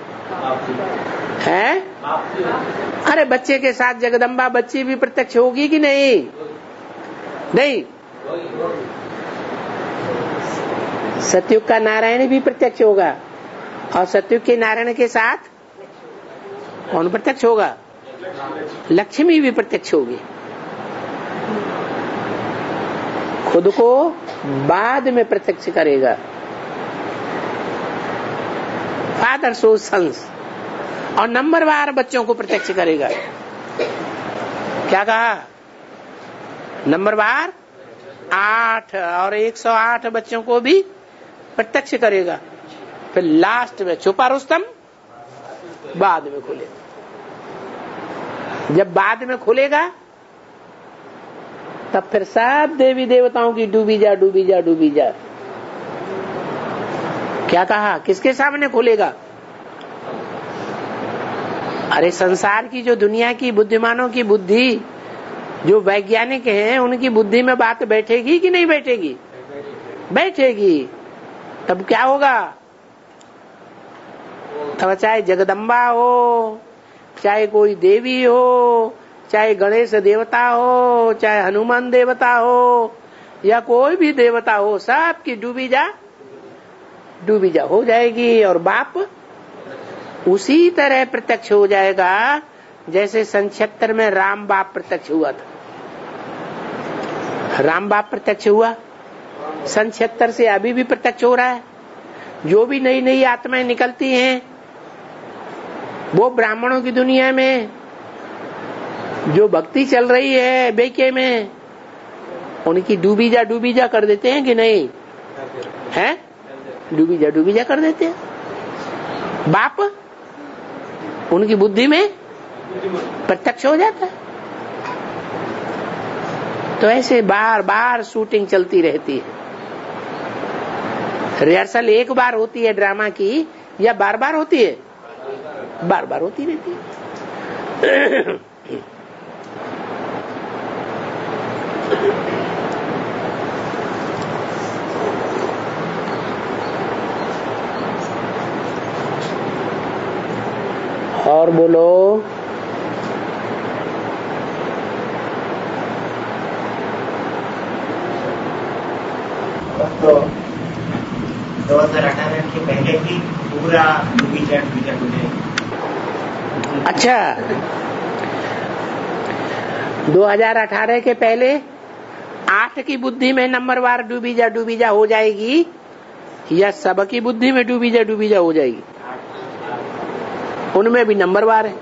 A: है, अरे बच्चे के साथ जगदम्बा बच्ची भी प्रत्यक्ष होगी कि नहीं? नहीं। सतयुग का नारायण भी प्रत्यक्ष होगा और सतयुग के नारायण के साथ कौन प्रत्यक्ष होगा? लक्ष्मी भी प्रत्यक्ष होगी। खुद को बाद में प्रत्यक्ष करेगा। Father shows sons. और नंबरवार बच्चों को प्रत्यक्ष करेगा। क्या कहा? नंबरवार आठ और एक सौ आठ बच्चों को भी प्रत्यक्ष करेगा। फिर लास्ट में छुपा रुस्तम बाद में खुलेगा। जब बाद में खुलेगा तब फिर सब देवी देवताओं की डूबी जा डूबी जा डूबी जा। क्या कहा? किसके सामने खुलेगा? अरे संसार की जो दुनिया की बुद्धिमानों की बुद्धि, जो वैज्ञानिक हैं, उनकी बुद्धि में बात बैठेगी कि नहीं बैठेगी? बैठेगी। तब क्या होगा? तब चाहे जगदम्बा हो, चाहे कोई देवी हो, चाहे गणेश देवता हो, चाहे हनुमान देवता हो या कोई भी देवता हो, सबकी डूबी जा डूबी जा हो जाएगी। और बाप उसी तरह प्रत्यक्ष हो जाएगा जैसे सन छिहत्तर में राम बाप प्रत्यक्ष हुआ था। राम बाप प्रत्यक्ष हुआ, सन छिहत्तर से अभी भी प्रत्यक्ष हो रहा है। जो भी नई नई आत्माएं निकलती हैं वो ब्राह्मणों की दुनिया में जो भक्ति चल रही है बेके में, उनकी डूबी जा डूबी जा कर देते हैं कि नहीं? है डूबी जा डूबी जा कर देते हैं। बाप उनकी बुद्धि में प्रत्यक्ष हो जाता है। तो ऐसे बार बार शूटिंग चलती रहती है। रिहर्सल एक बार होती है ड्रामा की या बार बार होती है? बार बार होती रहती है। और बोलो।
C: तो दो हजार अठारह के पहले ही पूरा डूबी-जा डूबी-जा डूबी।
A: अच्छा, दो हजार अठारह के पहले आठ की बुद्धि में नंबरवार डूबी जा डूबी जा हो जाएगी या सबकी बुद्धि में डूबी जा डूबी जा हो जाएगी? उनमें भी नंबरवार है।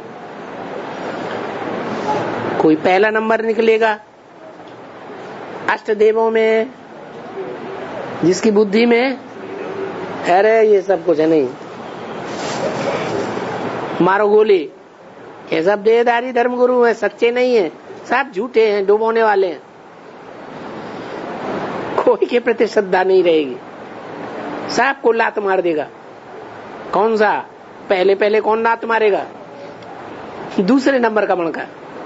A: कोई पहला नंबर निकलेगा अष्ट देवों में, जिसकी बुद्धि में अरे ये सब कुछ है नहीं, मारो गोली, ये सब देहधारी धर्मगुरु हैं, सच्चे नहीं है, सब झूठे हैं, डुबोने वाले हैं। कोई के प्रति श्रद्धा नहीं रहेगी, सबको लात मार देगा। कौन सा? पहले पहले कौन लात मारेगा? दूसरे नंबर का मणका,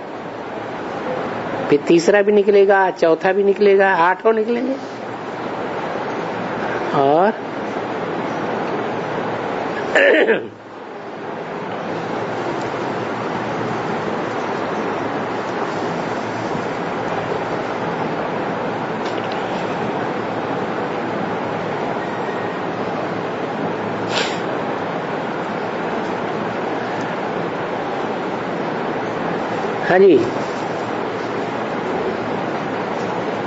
A: फिर तीसरा भी निकलेगा, चौथा भी निकलेगा, आठों निकलेंगे। और हाँ जी,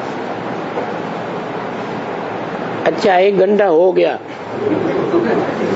A: अच्छा एक घंटा हो गया।